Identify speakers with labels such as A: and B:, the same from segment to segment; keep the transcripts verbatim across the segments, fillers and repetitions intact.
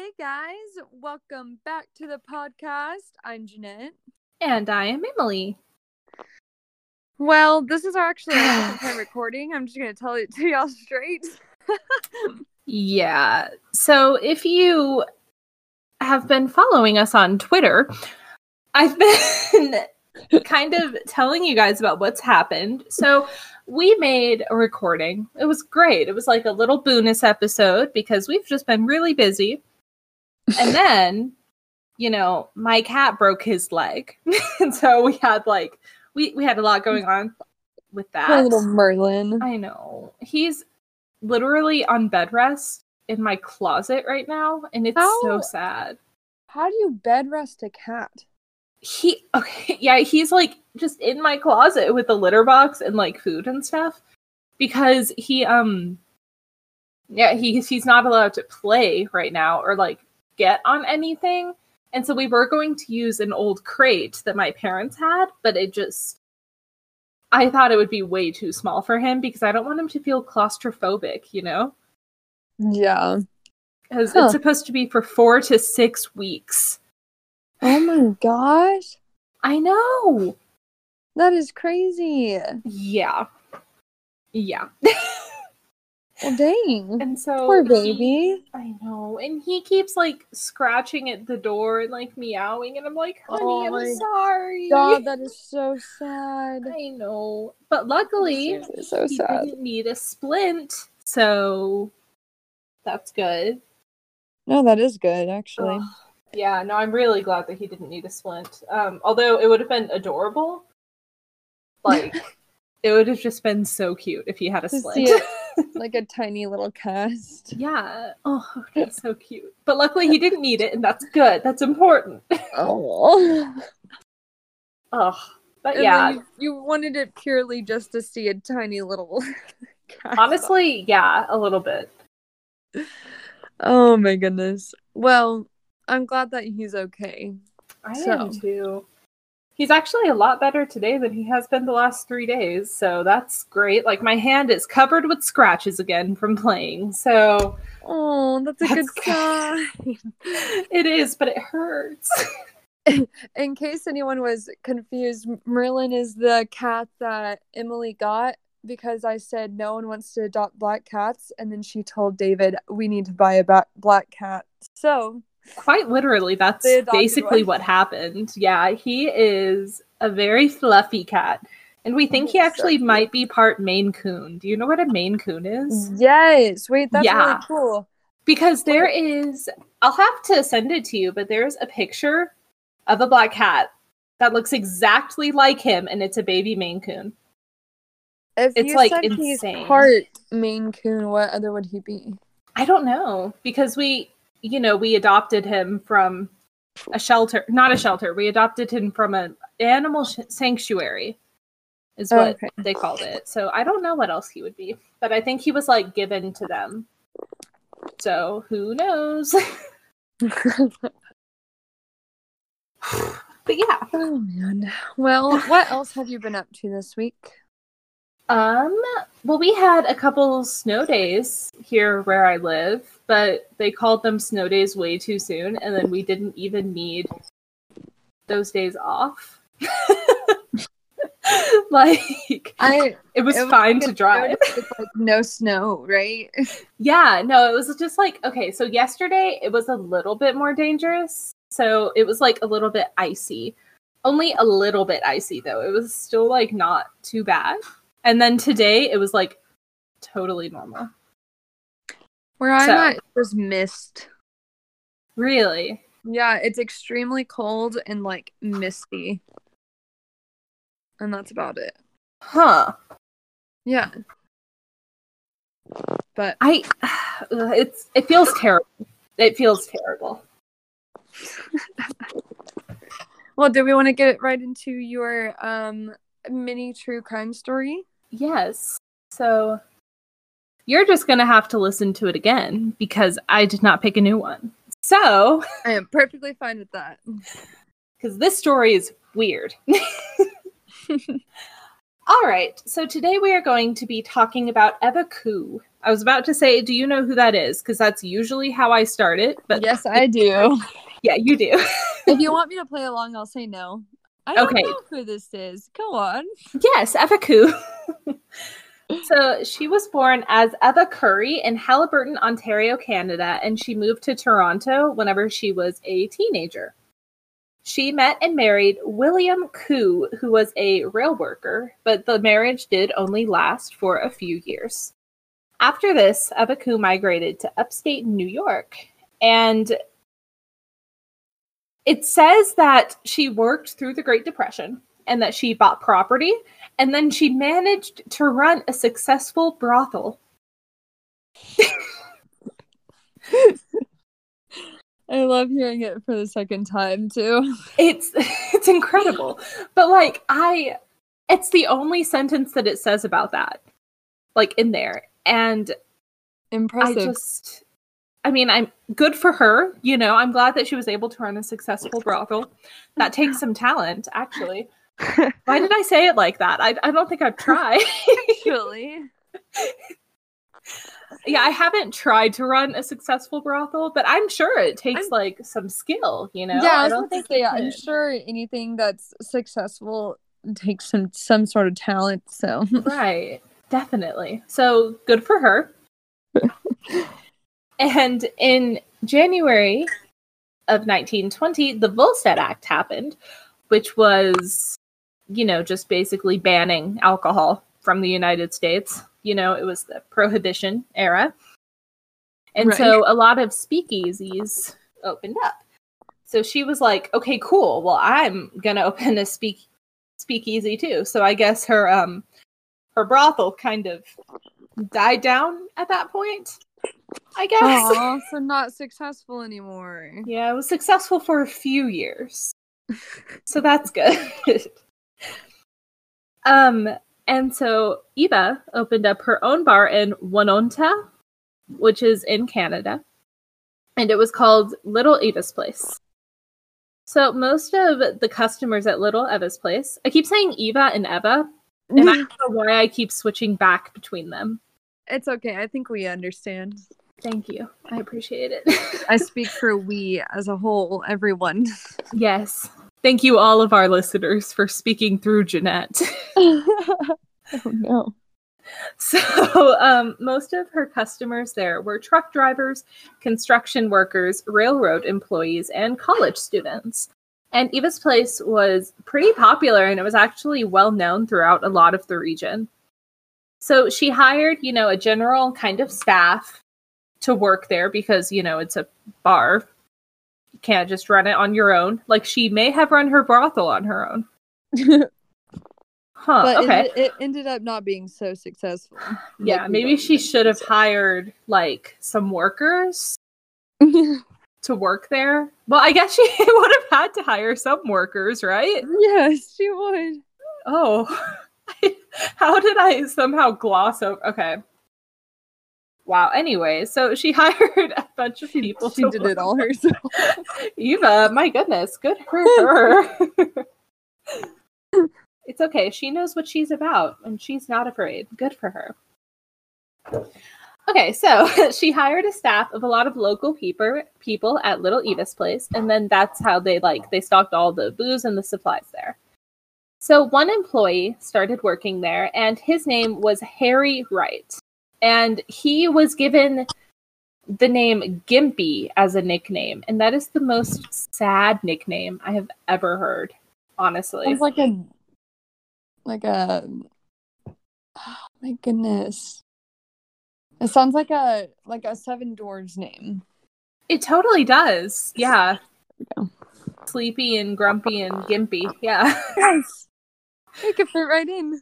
A: Hey guys, welcome back to the podcast. I'm Jeanette.
B: And I am Emily.
A: Well, this is actually our second time recording. I'm just going to tell it to y'all straight.
B: Yeah. So if you have been following us on Twitter, I've been kind of telling you guys about what's happened. So we made a recording. It was great. It was like a little bonus episode because we've just been really busy. And then, you know, my cat broke his leg. And so we had like, we, we had a lot going on with that.
A: Poor little Merlin.
B: I know. He's literally on bed rest in my closet right now. And it's
A: How?
B: so sad.
A: How do you bed rest a cat?
B: He, okay, yeah, he's like just in my closet with the litter box and like food and stuff. Because he, um, yeah, he, he's not allowed to play right now or like get on anything. And so we were going to use an old crate that my parents had, but it just, I thought it would be way too small for him because I don't want him to feel claustrophobic, you know?
A: Yeah.
B: Because
A: Huh.
B: it's supposed to be for four to six weeks.
A: Oh my gosh.
B: I know.
A: That is crazy.
B: Yeah. Yeah.
A: Well, dang.
B: And so
A: Poor
B: he-
A: baby.
B: I know. And he keeps like scratching at the door and like meowing. And I'm like, honey,
A: Oh my
B: I'm sorry.
A: God, that is so sad.
B: I know. But luckily,
A: Seriously, so
B: he
A: sad.
B: didn't need a splint. So that's good.
A: No, that is good, actually.
B: Ugh. Yeah, no, I'm really glad that he didn't need a splint. Um, although it would have been adorable. Like, it would have just been so cute if he had a
A: To
B: splint.
A: see it like a tiny little cast.
B: Yeah. Oh, that's so cute. But luckily he didn't need it, and that's good. That's important.
A: Oh.
B: Oh, but
A: And
B: yeah.
A: then you, you wanted it purely just to see a tiny little cast.
B: Honestly, yeah, a little bit.
A: Oh my goodness. Well, I'm glad that he's okay.
B: I
A: So.
B: am too. He's actually a lot better today than he has been the last three days, so that's great. Like, my hand is covered with scratches again from playing, so...
A: Oh, that's a
B: That's
A: good sign.
B: It is, but it hurts.
A: In case anyone was confused, Merlin is the cat that Emily got because I said no one wants to adopt black cats, and then she told David we need to buy a ba- black cat. So...
B: Quite literally, that's
A: The adopted
B: basically
A: one.
B: what happened. Yeah, he is a very fluffy cat. And we think he
A: He's so
B: actually
A: cute.
B: might be part Maine Coon. Do you know what a Maine Coon is?
A: Yes. Wait, that's
B: Yeah.
A: really cool.
B: Because there is, I'll have to send it to you, but there's a picture of a black cat that looks exactly like him, and it's a baby Maine Coon.
A: If
B: It's,
A: you
B: like,
A: said
B: insane.
A: he's part Maine Coon, what other would he be?
B: I don't know, because we, you know, we adopted him from a shelter, not a shelter, we adopted him from an animal sh- sanctuary, is what
A: Okay.
B: they called it. So I don't know what else he would be, but I think he was, like, given to them. So who knows? But yeah.
A: Oh man. Well, what else have you been up to this week?
B: Um, well, we had a couple snow days here where I live, but they called them snow days way too soon, and then we didn't even need those days off. Like,
A: I
B: it was
A: it was
B: fine
A: good-
B: to drive.
A: it was like no snow, right?
B: Yeah, no, it was just like, okay, so yesterday it was a little bit more dangerous. So it was like a little bit icy. Only a little bit icy, though. It was still like not too bad. And then today it was like totally normal.
A: Where I'm
B: So.
A: at, it was mist.
B: Really?
A: Yeah, it's extremely cold and like misty. And that's about it.
B: Huh.
A: Yeah. But
B: I it's it feels terrible. It feels terrible.
A: well, do we want to get right into your um mini true crime story?
B: Yes. So you're just going to have to listen to it again because I did not pick a new one. So,
A: I am perfectly fine with that.
B: cuz this story is weird. All right. So today we are going to be talking about Eva Koo. I was about to say, do you know who that is? Because that's usually how I start it. But
A: yes, I do.
B: Yeah, you do.
A: If you want me to play along, I'll say no. I don't
B: Okay.
A: know who this is. Go on.
B: Yes, Eva Koo. So she was born as Eva Curry in Haliburton, Ontario, Canada, and she moved to Toronto whenever she was a teenager. She met and married William Koo, who was a rail worker, but the marriage did only last for a few years. After this, Eva Koo migrated to upstate New York, and it says that she worked through the Great Depression and that she bought property, and then she managed to run a successful brothel.
A: I love hearing it for the second time, too.
B: It's it's incredible. But, like, I... It's the only sentence that it says about that. Like, in there. And
A: Impressive.
B: I just... I mean, I'm good for her. You know, I'm glad that she was able to run a successful brothel. That takes some talent, actually. Why did I say it like that? I, I don't think I've tried.
A: Actually.
B: Yeah, I haven't tried to run a successful brothel, but I'm sure it takes,
A: I'm,
B: like, some skill, you know?
A: Yeah, I,
B: I
A: was
B: don't
A: about
B: think
A: to say,
B: it
A: I'm
B: could.
A: sure anything that's successful takes some, some sort of talent, so.
B: Right. Definitely. So, good for her. And in January of nineteen twenty, the Volstead Act happened, which was, you know, just basically banning alcohol from the United States. You know, it was the Prohibition era. And
A: Right.
B: so a lot of speakeasies opened up. So she was like, okay, cool. Well, I'm going to open a speak speakeasy too. So I guess her um her brothel kind of died down at that point, I guess.
A: Aw, so not successful anymore.
B: Yeah, it was successful for a few years. So that's good. um, and so Eva opened up her own bar in Wanonta, which is in Canada. And it was called Little Eva's Place. So most of the customers at Little Eva's Place, I keep saying Eva and Eva, and I don't know why I keep switching back between them.
A: It's okay. I think we understand.
B: Thank you. I appreciate it.
A: I speak for we as a whole, everyone.
B: Yes. Thank you, all of our listeners, for speaking through Jeanette.
A: Oh, no.
B: So, um, most of her customers there were truck drivers, construction workers, railroad employees, and college students. And Eva's Place was pretty popular, and it was actually well known throughout a lot of the region. So she hired, you know, a general kind of staff to work there because, you know, it's a bar. You can't just run it on your own. Like, she may have run her brothel on her own. Huh,
A: But
B: okay.
A: it, it ended up not being so successful.
B: Yeah,
A: Like
B: maybe she should have hired, like, some workers to work there. Well, I guess she would have had to hire some workers, right?
A: Yes, she would.
B: Oh, how did I somehow gloss over? Okay. Wow. Anyway, so she hired a bunch of
A: She,
B: people.
A: she
B: to
A: did
B: work.
A: it all herself.
B: Eva, my goodness, good for her. It's okay. She knows what she's about, and she's not afraid. Good for her. Okay, so she hired a staff of a lot of local people people at Little Eva's Place, and then that's how they like they stocked all the booze and the supplies there. So one employee started working there, and his name was Harry Wright, and he was given the name Gimpy as a nickname, and that is the most sad nickname I have ever heard. Honestly,
A: Sounds like a, like a. Oh my goodness. It sounds like a like a Seven Dwarves name.
B: It totally does. Yeah.
A: Yeah.
B: Sleepy and grumpy and gimpy. Yeah.
A: Yes. It could fit right in.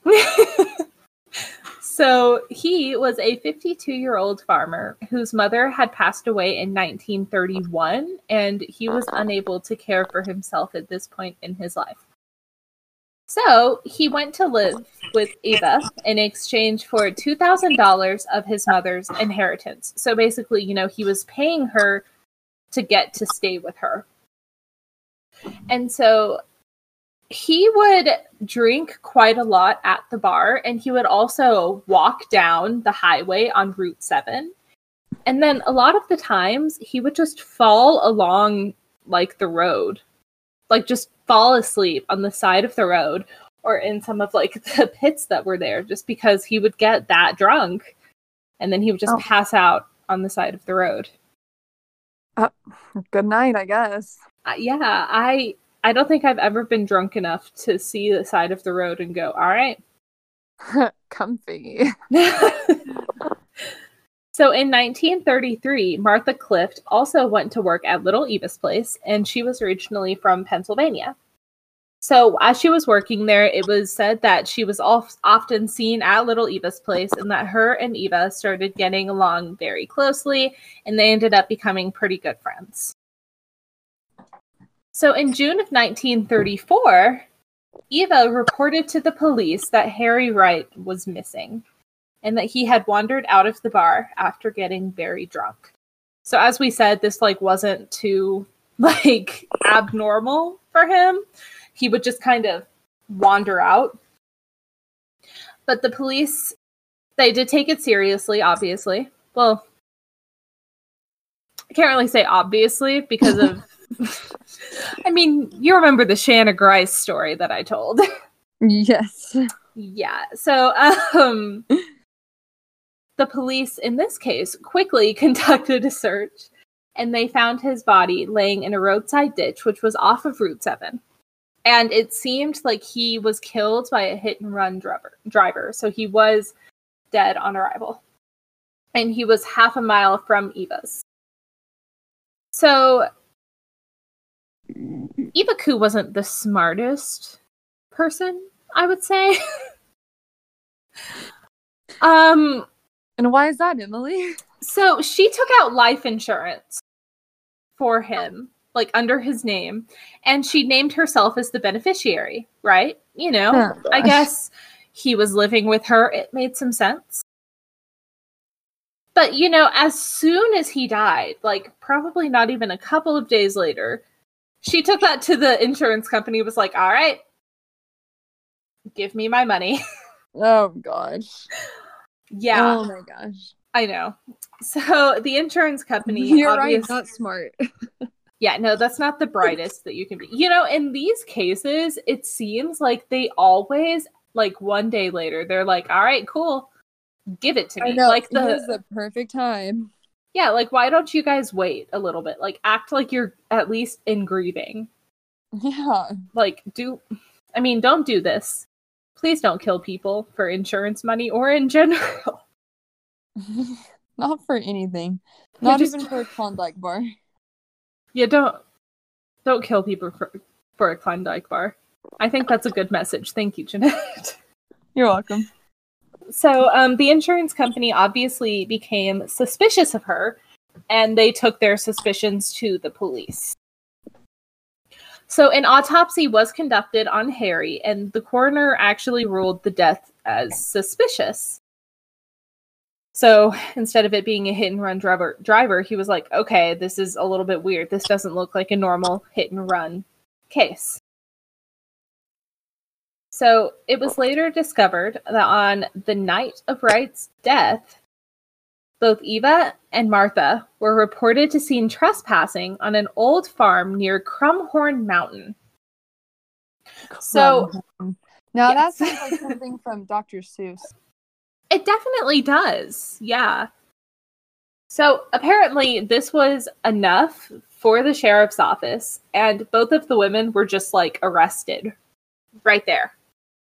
B: So he was a fifty-two-year-old farmer whose mother had passed away in nineteen thirty-one, and he was unable to care for himself at this point in his life. So he went to live with Eva in exchange for two thousand dollars of his mother's inheritance. So basically, you know, he was paying her to get to stay with her. And so he would drink quite a lot at the bar, and he would also walk down the highway on Route seven. And then a lot of the times, he would just fall along, like, the road. Like, just fall asleep on the side of the road or in some of, like, the pits that were there, just because he would get that drunk, and then he would just oh. pass out on the side of the road.
A: Uh, good night, I guess.
B: Uh, yeah, I... I don't think I've ever been drunk enough to see the side of the road and go, all right.
A: Comfy.
B: So in nineteen thirty-three, Martha Clift also went to work at Little Eva's place, and she was originally from Pennsylvania. So as she was working there, it was said that she was often seen at Little Eva's place, and that her and Eva started getting along very closely, and they ended up becoming pretty good friends. So in June of nineteen thirty-four, Eva reported to the police that Harry Wright was missing and that he had wandered out of the bar after getting very drunk. So as we said, this like wasn't too like abnormal for him. He would just kind of wander out. But the police, they did take it seriously, obviously. Well, I can't really say obviously because of I mean, you remember the Shanna Grice story that I told.
A: Yes.
B: Yeah. So, um, the police in this case quickly conducted a search, and they found his body laying in a roadside ditch, which was off of Route seven. And it seemed like he was killed by a hit and run driver. driver. So he was dead on arrival. And he was half a mile from Eva's. So Eva Koo wasn't the smartest person, I would say. um,
A: and why is that, Emily?
B: So she took out life insurance for him, like under his name, and she named herself as the beneficiary, right? You know, oh, I guess he was living with her. It made some sense. But, you know, as soon as he died, like probably not even a couple of days later, she took that to the insurance company, was like, all right, give me my money.
A: Oh, gosh.
B: Yeah.
A: Oh, my gosh.
B: I know. So the insurance company...
A: You're right, not smart.
B: Yeah, no, that's not the brightest that you can be. You know, in these cases, it seems like they always, like one day later, they're like, all right, cool, give it to me.
A: I know,
B: like the,
A: here's the perfect time.
B: Yeah, like, why don't you guys wait a little bit? Like, act like you're at least in grieving.
A: Yeah.
B: Like, do... I mean, don't do this. Please don't kill people for insurance money or in general.
A: Not for anything. Not
B: just,
A: even for a Klondike bar.
B: Yeah, don't... Don't kill people for, for a Klondike bar. I think that's a good message. Thank you, Jeanette.
A: You're welcome.
B: So um, the insurance company obviously became suspicious of her, and they took their suspicions to the police. So an autopsy was conducted on Harry, and the coroner actually ruled the death as suspicious. So instead of it being a hit-and-run driver, driver, he was like, okay, this is a little bit weird. This doesn't look like a normal hit-and-run case. So it was later discovered that on the night of Wright's death, both Eva and Martha were reported to seen trespassing on an old farm near Crumhorn Mountain. So,
A: now
B: yes.
A: that sounds like something from Doctor Seuss.
B: It definitely does, yeah. So apparently this was enough for the sheriff's office, and both of the women were just like arrested right there.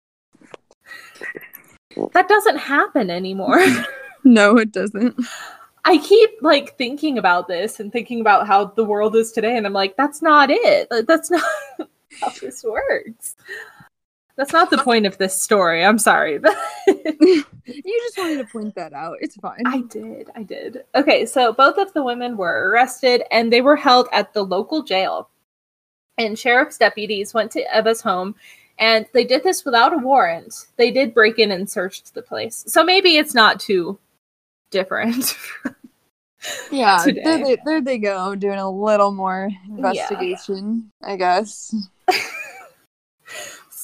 B: That doesn't happen anymore.
A: No, it doesn't.
B: I keep like thinking about this and thinking about how the world is today, and I'm like, that's not it. That's not how this works. That's not the point of this story. I'm sorry.
A: You just wanted to point that out. It's fine.
B: I did. I did. Okay, so both of the women were arrested, and they were held at the local jail. And sheriff's deputies went to Eva's home, and they did this without a warrant. They did break in and searched the place. So maybe it's not too different.
A: Yeah, there they, there they go, doing a little more investigation, yeah. I guess.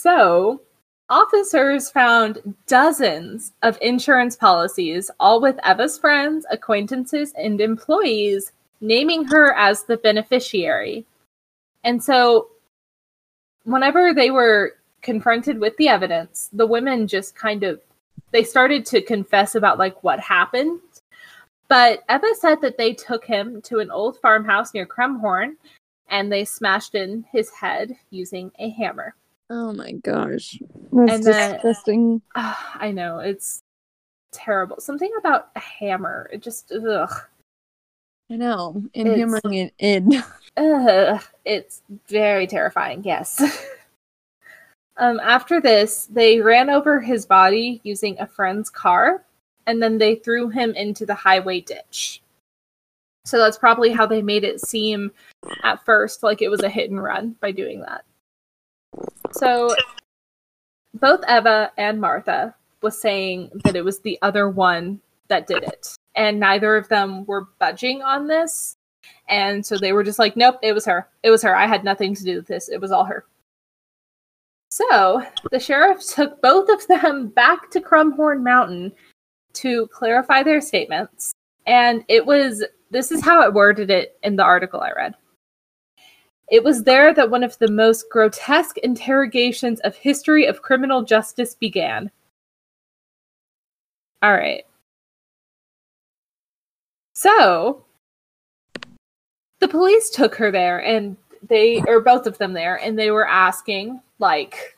B: So, officers found dozens of insurance policies, all with Eva's friends, acquaintances, and employees, naming her as the beneficiary. And so, whenever they were confronted with the evidence, the women just kind of, they started to confess about like what happened. But Eva said that they took him to an old farmhouse near Crumhorn and they smashed in his head using a hammer.
A: Oh my gosh. That's
B: And then-
A: disgusting.
B: Uh, I know, it's terrible. Something about a hammer, it just, ugh.
A: I know. And
B: It's-
A: hammering it in.
B: Ugh, it's very terrifying, yes. um, after this, they ran over his body using a friend's car, and then they threw him into the highway ditch. So that's probably how they made it seem at first like it was a hit and run by doing that. So both Eva and Martha was saying that it was the other one that did it. And neither of them were budging on this. And so they were just like, nope, it was her. It was her. I had nothing to do with this. It was all her. So the sheriff took both of them back to Crumhorn Mountain to clarify their statements. And it was, this is how it worded it in the article I read. It was there that one of the most grotesque interrogations of history of criminal justice began. All right. So, the police took her there, and they, or both of them there, and they were asking, like,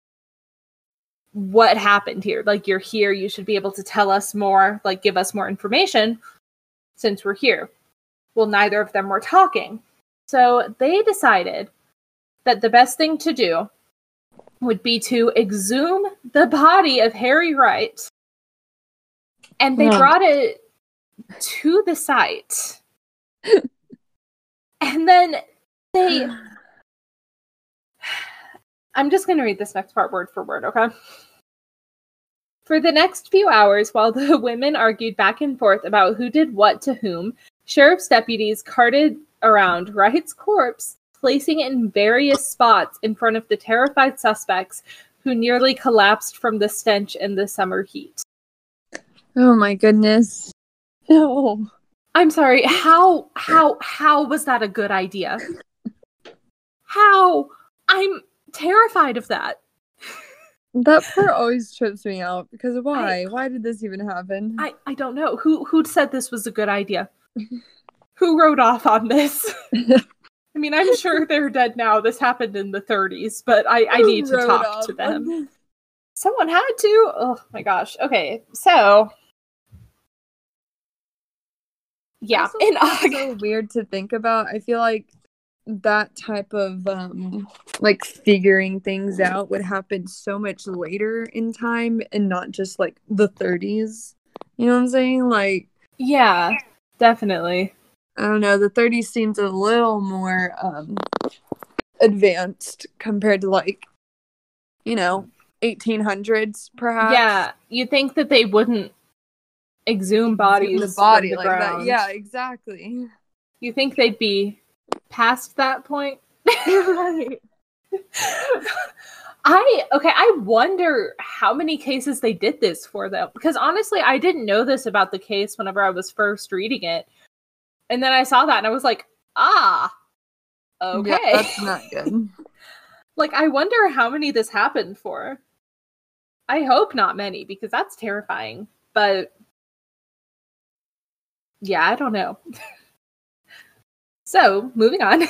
B: what happened here? Like, you're here, you should be able to tell us more, like, give us more information, since we're here. Well, neither of them were talking. So, they decided that the best thing to do would be to exhume the body of Harry Wright, and they
A: Yeah.
B: brought it to the site. And then they... I'm just going to read this next part word for word, okay? For the next few hours, while the women argued back and forth about who did what to whom, sheriff's deputies carted around Wright's corpse, placing it in various spots in front of the terrified suspects who nearly collapsed from the stench and the summer heat.
A: Oh my goodness. No.
B: I'm sorry, how, how, how was that a good idea? How? I'm terrified of that.
A: That part always trips me out because why? I, why did this even happen?
B: I, I don't know. Who who said this was a good idea? Who wrote off on this? I mean, I'm sure they're dead now. This happened in the thirties, but I, I need to talk to them. Someone had to. Oh my gosh. Okay, so yeah,
A: Also,
B: in
A: it's
B: August.
A: so weird to think about. I feel like that type of um like figuring things out would happen so much later in time and not just like the thirties. You know what I'm saying? Like,
B: Yeah, definitely.
A: I don't know, the thirties seems a little more um advanced compared to like, you know, eighteen hundreds perhaps.
B: Yeah, you think that they wouldn't exhume bodies
A: the body
B: from the
A: like
B: ground.
A: that. Yeah, exactly.
B: You think they'd be past that point?
A: Right.
B: I okay, I wonder how many cases they did this for though. Because honestly, I didn't know this about the case whenever I was first reading it. And then I saw that and I was like, ah, okay.
A: Yeah, that's not good.
B: Like, I wonder how many this happened for. I hope not many, because that's terrifying. But yeah, I don't know. So, moving on.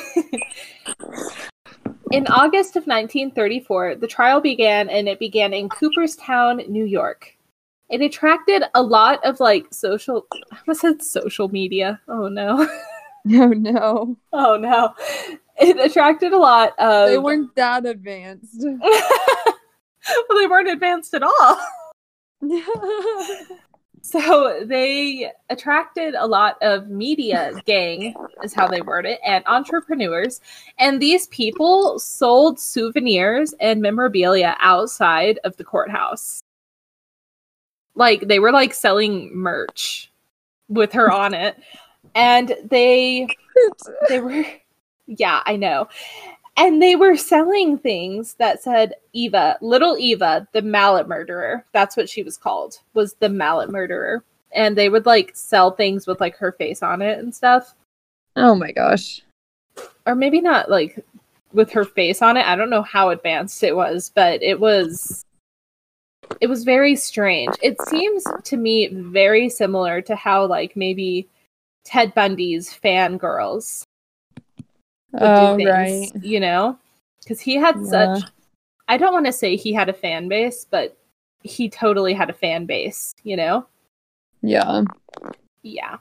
B: In August of nineteen thirty-four, the trial began, and it began in Cooperstown, New York. It attracted a lot of, like, social... I almost said social media. Oh, no.
A: No, no.
B: Oh, no. It attracted a lot of...
A: They weren't that advanced.
B: Well, they weren't advanced at all. So they attracted a lot of media gang, is how they word it, and entrepreneurs. And these people sold souvenirs and memorabilia outside of the courthouse. Like, they were, like, selling merch with her on it. And they, they were, yeah, I know. And they were selling things that said Eva, little Eva, the mallet murderer. That's what she was called, was the mallet murderer. And they would like sell things with like her face on it and stuff.
A: Oh my gosh.
B: Or maybe not like with her face on it. I don't know how advanced it was, but it was it was very strange. It seems to me very similar to how like maybe Ted Bundy's fangirls would
A: Oh,
B: do things,
A: right.
B: you know? Because he had
A: Yeah.
B: such, I don't want to say he had a fan base, but he totally had a fan base, you know?
A: Yeah.
B: Yeah.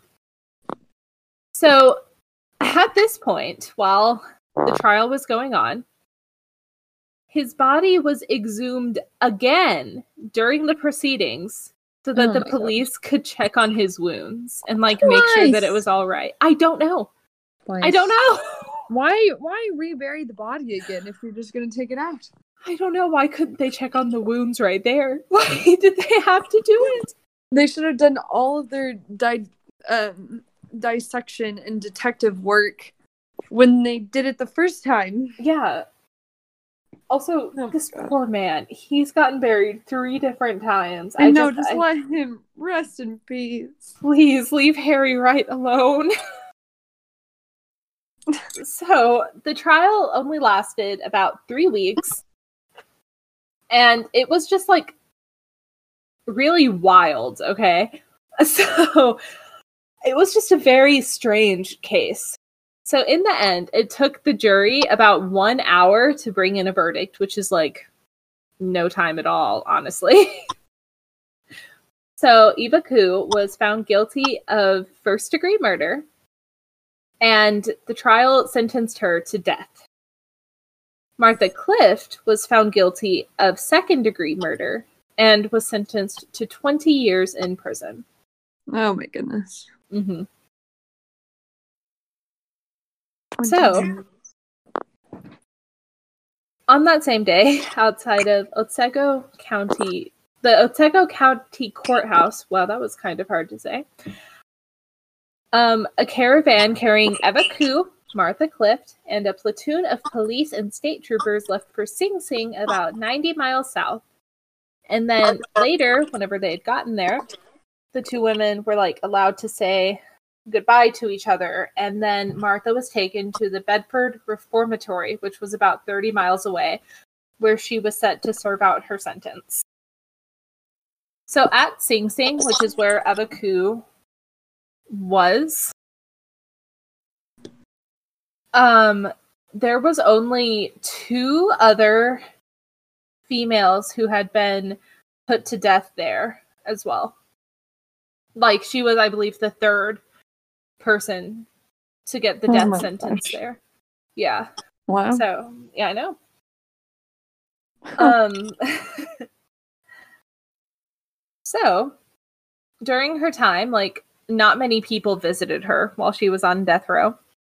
B: So at this point, while the trial was going on, his body was exhumed again during the proceedings so that
A: Oh
B: the
A: my
B: police could check on his wounds and like make sure that it
A: Twice!
B: was all right. I don't know.
A: Twice.
B: I don't know.
A: Why why rebury the body again if you're just gonna take it out?
B: I don't know. Why couldn't they check on the wounds right there? Why did they have to do it?
A: They should have done all of their di- um, dissection and detective work when they did it the first time.
B: Yeah. Also,
A: Oh
B: this
A: God.
B: poor man, he's gotten buried three different times.
A: I,
B: I
A: know,
B: just,
A: just
B: I-
A: let him rest in peace.
B: Please leave Harry Wright alone. So, the trial only lasted about three weeks. And it was just like really wild, okay? So, it was just a very strange case. So, in the end, it took the jury about one hour to bring in a verdict, which is like no time at all, honestly. So, Eva Koo was found guilty of first degree murder, and the trial sentenced her to death. Martha Clift was found guilty of second degree murder and was sentenced to twenty years in prison.
A: Oh my goodness.
B: Mm-hmm. So, on that same day, outside of Otsego County, the Otsego County Courthouse, wow, that was kind of hard to say, um, a caravan carrying Eva Koo, Martha Clift, and a platoon of police and state troopers left for Sing Sing about ninety miles south. And then later, whenever they had gotten there, the two women were like allowed to say goodbye to each other, and then Martha was taken to the Bedford Reformatory, which was about thirty miles away, where she was set to serve out her sentence. So at Sing Sing, which is where Eva Koo was, um, there was only two other females who had been put to death there as well. Like, she was, I believe, the third person to get the
A: Oh
B: death
A: my
B: sentence
A: gosh.
B: there. Yeah.
A: Wow.
B: So, yeah, I know. um So, during her time, like, not many people visited her while she was on death row.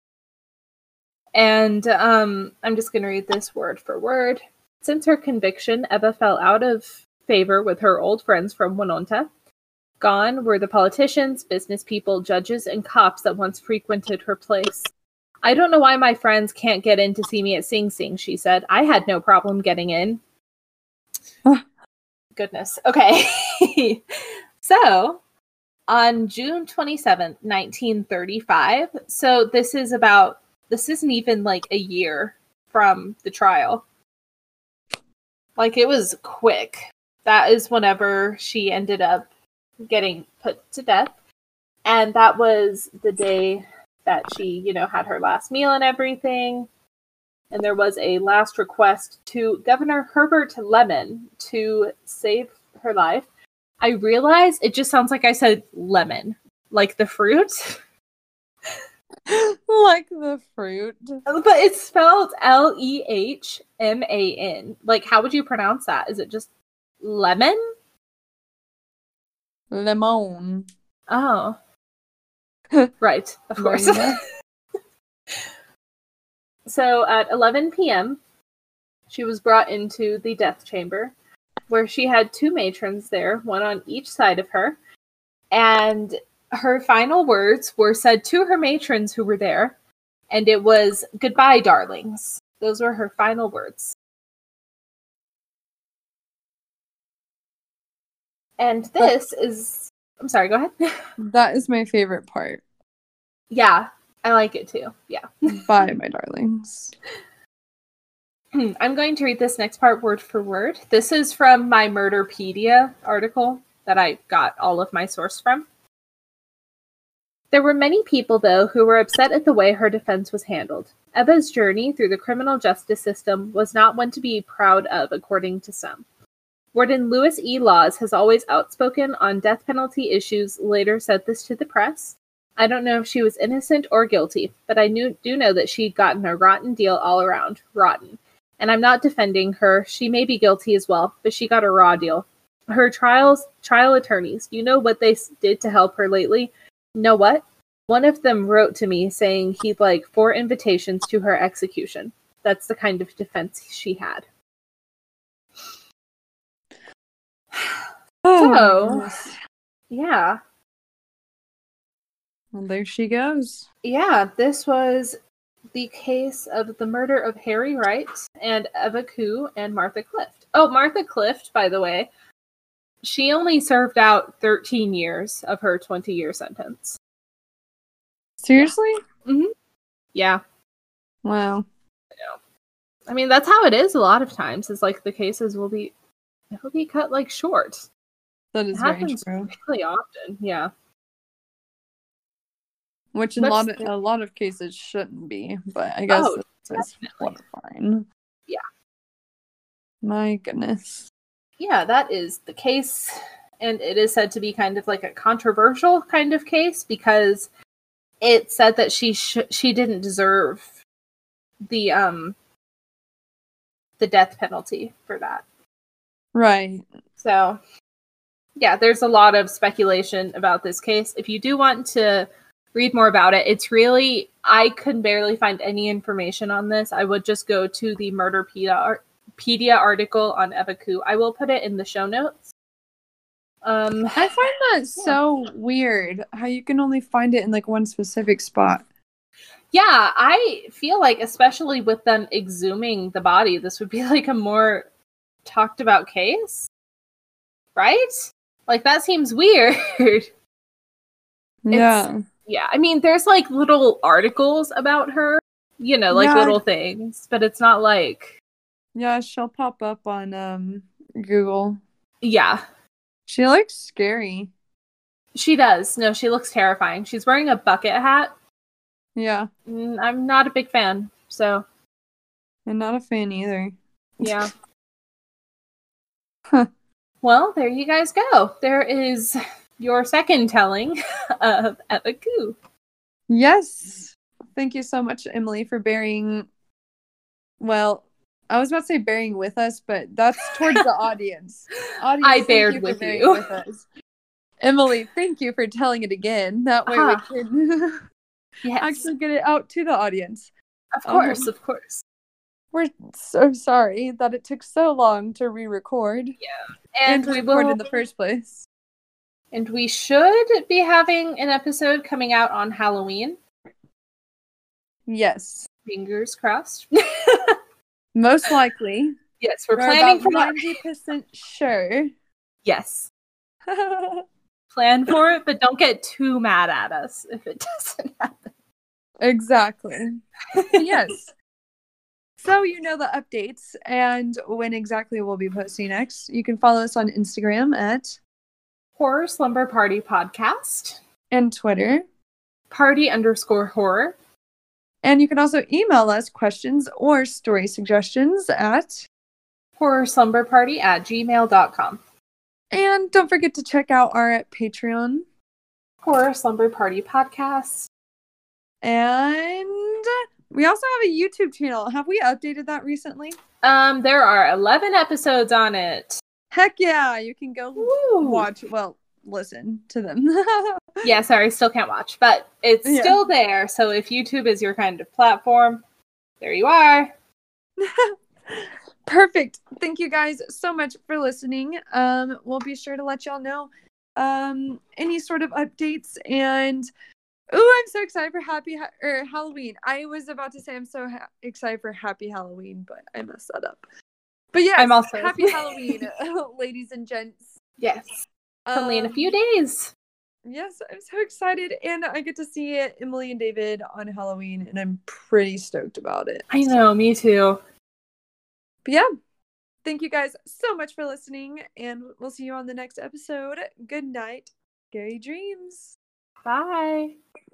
B: And um I'm just going to read this word for word. Since her conviction, Eva fell out of favor with her old friends from Winonta. Gone were the politicians, business people, judges, and cops that once frequented her place. I don't know why my friends can't get in to see me at Sing Sing, she said. I had no problem getting in. Goodness. Okay. So, on June twenty-seventh, nineteen thirty-five, so this is about, this isn't even like a year from the trial. Like, it was quick. That is whenever she ended up getting put to death. And that was the day that she, you know, had her last meal and everything. And there was a last request to Governor Herbert Lemon to save her life. I realize it just sounds like I said lemon, like the fruit.
A: Like the fruit.
B: But it's spelled L E H M A N. Like, how would you pronounce that? Is it just lemon?
A: Lemon.
B: Oh. Right, of course. So at eleven p.m., she was brought into the death chamber, where she had two matrons there, one on each side of her. And her final words were said to her matrons who were there, and it was, "Goodbye, darlings." Those were her final words. And this is... I'm sorry, go ahead.
A: That is my favorite part.
B: Yeah, I like it too. Yeah.
A: Bye, my darlings.
B: I'm going to read this next part word for word. This is from my Murderpedia article that I got all of my source from. There were many people, though, who were upset at the way her defense was handled. Eva's journey through the criminal justice system was not one to be proud of, according to some. Warden Louis E. Laws has always outspoken on death penalty issues, later said this to the press. I don't know if she was innocent or guilty, but I knew, do know that she'd gotten a rotten deal all around. Rotten. And I'm not defending her. She may be guilty as well, but she got a raw deal. Her trials, trial attorneys, you know what they did to help her lately? Know what? One of them wrote to me saying he'd like four invitations to her execution. That's the kind of defense she had.
A: Oh,
B: So, yeah.
A: Well, there she goes.
B: Yeah, this was the case of the murder of Harry Wright and Eva Koo and Martha Clift. Oh, Martha Clift, by the way, she only served out thirteen years of her twenty-year sentence.
A: Seriously?
B: Yeah. Mm-hmm. Yeah.
A: Wow.
B: I know. I mean, that's how it is a lot of times. Is like the cases will be, it'll be cut like short.
A: That is
B: it
A: very
B: happens
A: true.
B: really often. Yeah.
A: Which in a lot of a lot of cases shouldn't be, but I guess
B: Oh,
A: that's fine.
B: Yeah.
A: My goodness.
B: Yeah, that is the case, and it is said to be kind of like a controversial kind of case because it said that she sh- she didn't deserve the um the death penalty for that.
A: Right.
B: So, yeah, there's a lot of speculation about this case. If you do want to read more about it, it's really, I could barely find any information on this. I would just go to the Murderpedia article on Eva Koo. I will put it in the show notes. Um,
A: I find that yeah. so weird how you can only find it in like one specific spot.
B: Yeah, I feel like, especially with them exhuming the body, this would be like a more talked about case, right? Like that seems weird.
A: Yeah.
B: It's, yeah, I mean, there's like little articles about her, you know, like
A: yeah.
B: little things, but it's not like.
A: Yeah, she'll pop up on um Google.
B: Yeah.
A: She looks scary.
B: She does. No, she looks terrifying. She's wearing a bucket hat.
A: Yeah.
B: I'm not a big fan, so.
A: I'm not a fan either.
B: Yeah.
A: Huh.
B: Well, there you guys go. There is your second telling of Eva Koo.
A: Yes. Thank you so much, Emily, for bearing, well, I was about to say bearing with us, but that's towards the audience. audience.
B: I bared with you.
A: With us. Emily, thank you for telling it again. That way uh-huh. we can
B: yes.
A: actually get it out to the audience.
B: Of course, um, of course.
A: We're so sorry that it took so long to re-record.
B: Yeah.
A: And, and
B: to
A: we record
B: will...
A: in the first place.
B: And we should be having an episode coming out on Halloween.
A: Yes.
B: Fingers crossed.
A: Most likely.
B: Yes, we're,
A: we're
B: planning for
A: ninety percent sure.
B: Yes. Plan for it, but don't get too mad at us if it doesn't happen.
A: Exactly. Yes. So you know the updates and when exactly we'll be posting next. You can follow us on Instagram at
B: Horror Slumber Party Podcast.
A: And Twitter.
B: Party underscore horror.
A: And you can also email us questions or story suggestions at
B: horror slumber party at gmail dot com.
A: And don't forget to check out our Patreon.
B: Horror Slumber Party Podcast.
A: And we also have a YouTube channel. Have we updated that recently?
B: Um, there are eleven episodes on it.
A: Heck yeah, you can go
B: Woo.
A: watch, well, listen to them.
B: Yeah, sorry, still can't watch, but it's yeah. still there. So if YouTube is your kind of platform, there you are.
A: Perfect. Thank you guys so much for listening. Um, we'll be sure to let y'all know um, any sort of updates and Oh, I'm so excited for happy ha- or Halloween. I was about to say I'm so ha- excited for happy Halloween, but I messed that up. But yes,
B: I'm also
A: happy Halloween, ladies and gents.
B: Yes. It's only in a
A: Um,
B: few days.
A: Yes, I'm so excited, and I get to see Emily and David on Halloween, and I'm pretty stoked about it.
B: I know, me too.
A: But yeah, thank you guys so much for listening, and we'll see you on the next episode. Good night, scary dreams.
B: Bye.